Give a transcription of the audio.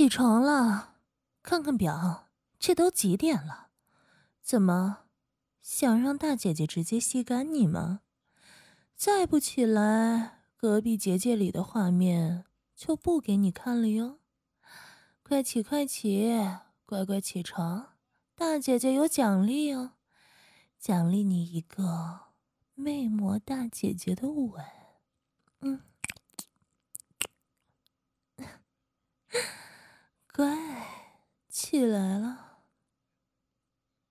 起床了，看看表，这都几点了？怎么，想让大姐姐直接吸干你吗？再不起来，隔壁结界里的画面就不给你看了哟。快起快起，乖乖起床，大姐姐有奖励哦，奖励你一个魅魔大姐姐的吻。乖，起来了。